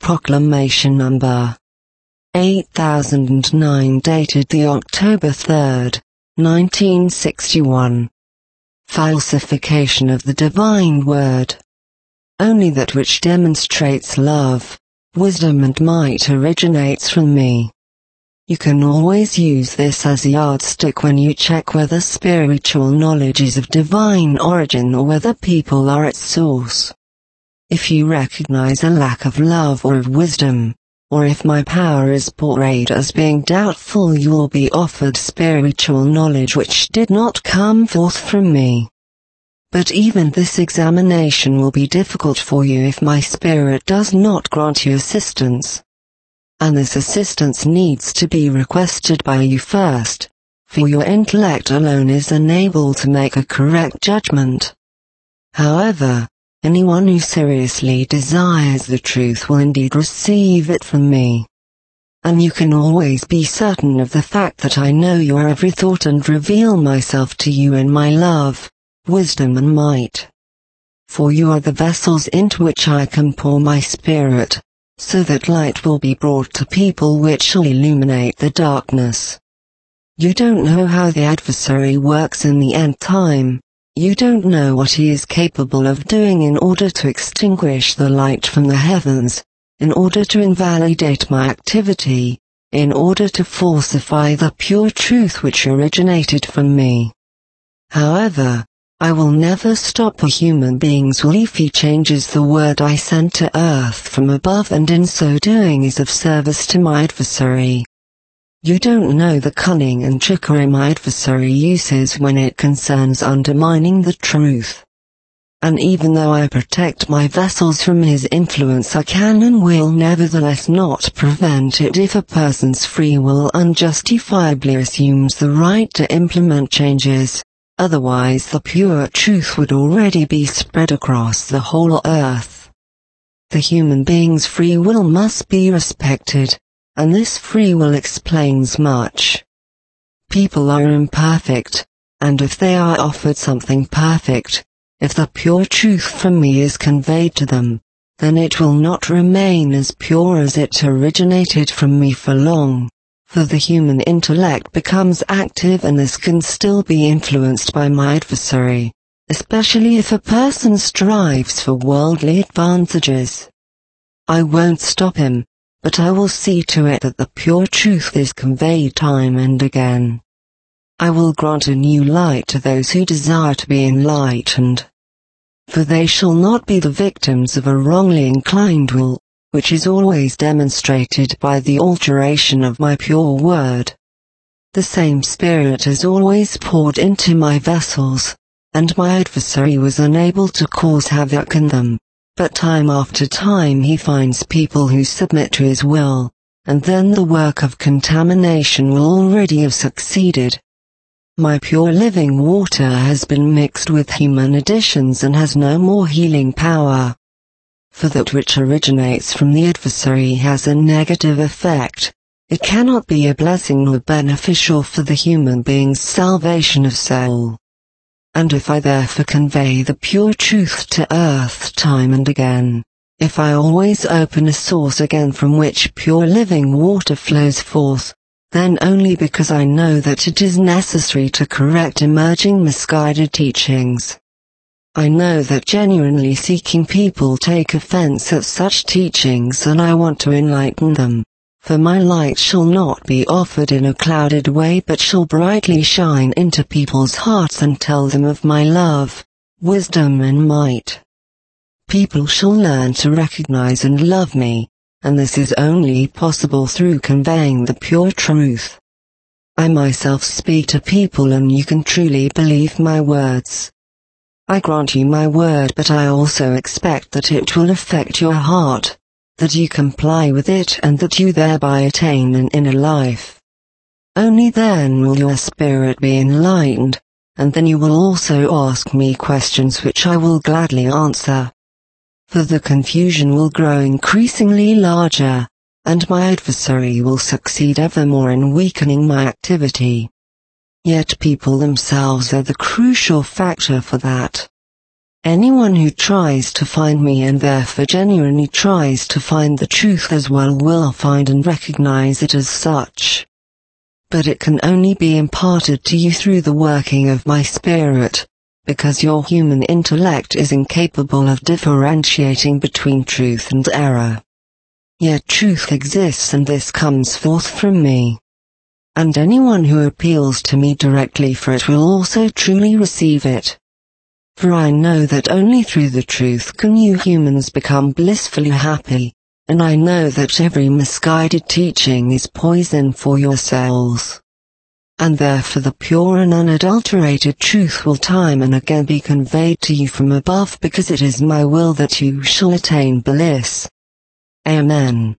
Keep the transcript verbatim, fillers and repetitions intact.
Proclamation Number eight thousand nine, dated the October third, nineteen sixty-one. Falsification of the Divine Word. Only that which demonstrates love, wisdom and might originates from me. You can always use this as a yardstick when you check whether spiritual knowledge is of divine origin or whether people are its source. If you recognize a lack of love or of wisdom, or if my power is portrayed as being doubtful, you will be offered spiritual knowledge which did not come forth from me. But even this examination will be difficult for you if my spirit does not grant you assistance. And this assistance needs to be requested by you first, for your intellect alone is unable to make a correct judgment. However, anyone who seriously desires the truth will indeed receive it from me. And you can always be certain of the fact that I know your every thought and reveal myself to you in my love, wisdom and might. For you are the vessels into which I can pour my spirit, so that light will be brought to people which shall illuminate the darkness. You don't know how the adversary works in the end time. You don't know what he is capable of doing in order to extinguish the light from the heavens, in order to invalidate my activity, in order to falsify the pure truth which originated from me. However, I will never stop a human being's will if he changes the word I send to earth from above and in so doing is of service to my adversary. You don't know the cunning and trickery my adversary uses when it concerns undermining the truth. And even though I protect my vessels from his influence, I can and will nevertheless not prevent it if a person's free will unjustifiably assumes the right to implement changes. Otherwise the pure truth would already be spread across the whole earth. The human being's free will must be respected, and this free will explains much. People are imperfect, and if they are offered something perfect, if the pure truth from me is conveyed to them, then it will not remain as pure as it originated from me for long. For the human intellect becomes active and this can still be influenced by my adversary, especially if a person strives for worldly advantages. I won't stop him, but I will see to it that the pure truth is conveyed time and again. I will grant a new light to those who desire to be enlightened. For they shall not be the victims of a wrongly inclined will, which is always demonstrated by the alteration of my pure word. The same spirit is always poured into my vessels, and my adversary was unable to cause havoc in them, but time after time he finds people who submit to his will, and then the work of contamination will already have succeeded. My pure living water has been mixed with human additions and has no more healing power. For that which originates from the adversary has a negative effect. It cannot be a blessing nor beneficial for the human being's salvation of soul. And if I therefore convey the pure truth to earth time and again, if I always open a source again from which pure living water flows forth, then only because I know that it is necessary to correct emerging misguided teachings. I know that genuinely seeking people take offense at such teachings, and I want to enlighten them, for my light shall not be offered in a clouded way but shall brightly shine into people's hearts and tell them of my love, wisdom and might. People shall learn to recognize and love me, and this is only possible through conveying the pure truth. I myself speak to people and you can truly believe my words. I grant you my word, but I also expect that it will affect your heart, that you comply with it and that you thereby attain an inner life. Only then will your spirit be enlightened, and then you will also ask me questions which I will gladly answer. For the confusion will grow increasingly larger, and my adversary will succeed evermore in weakening my activity. Yet people themselves are the crucial factor for that. Anyone who tries to find me and therefore genuinely tries to find the truth as well will find and recognize it as such. But it can only be imparted to you through the working of my spirit, because your human intellect is incapable of differentiating between truth and error. Yet truth exists, and this comes forth from me. And anyone who appeals to me directly for it will also truly receive it. For I know that only through the truth can you humans become blissfully happy, and I know that every misguided teaching is poison for your souls. And therefore the pure and unadulterated truth will time and again be conveyed to you from above, because it is my will that you shall attain bliss. Amen.